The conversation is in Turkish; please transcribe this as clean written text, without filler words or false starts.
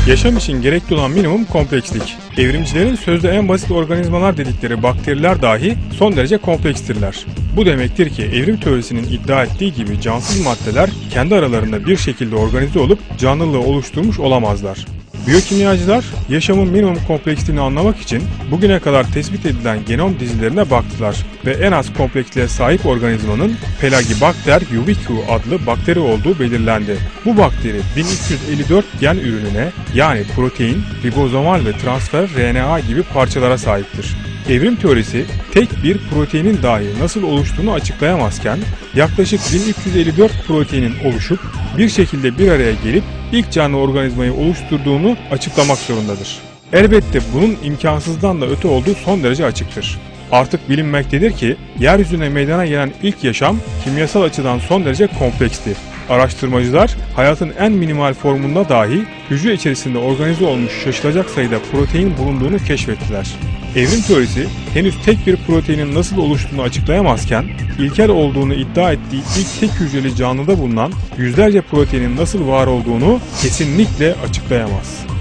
Yaşam için gerekli olan minimum komplekslik. Evrimcilerin sözde en basit organizmalar dedikleri bakteriler dahi son derece komplekstirler. Bu demektir ki evrim teorisinin iddia ettiği gibi cansız maddeler kendi aralarında bir şekilde organize olup canlılığı oluşturmuş olamazlar. Biyokimyacılar yaşamın minimum kompleksliğini anlamak için bugüne kadar tespit edilen genom dizilerine baktılar ve en az kompleksliğe sahip organizmanın Pelagibacter ubiquus adlı bakteri olduğu belirlendi. Bu bakteri 1354 gen ürününe yani protein, ribozomal ve transfer RNA gibi parçalara sahiptir. Evrim teorisi tek bir proteinin dahi nasıl oluştuğunu açıklayamazken yaklaşık 1354 proteinin oluşup bir şekilde bir araya gelip ilk canlı organizmayı oluşturduğunu açıklamak zorundadır. Elbette bunun imkansızdan da öte olduğu son derece açıktır. Artık bilinmektedir ki yeryüzüne meydana gelen ilk yaşam kimyasal açıdan son derece kompleksti. Araştırmacılar hayatın en minimal formunda dahi hücre içerisinde organize olmuş şaşılacak sayıda protein bulunduğunu keşfettiler. Evrim teorisi henüz tek bir proteinin nasıl oluştuğunu açıklayamazken ilkel olduğunu iddia ettiği ilk tek hücreli canlıda bulunan yüzlerce proteinin nasıl var olduğunu kesinlikle açıklayamaz.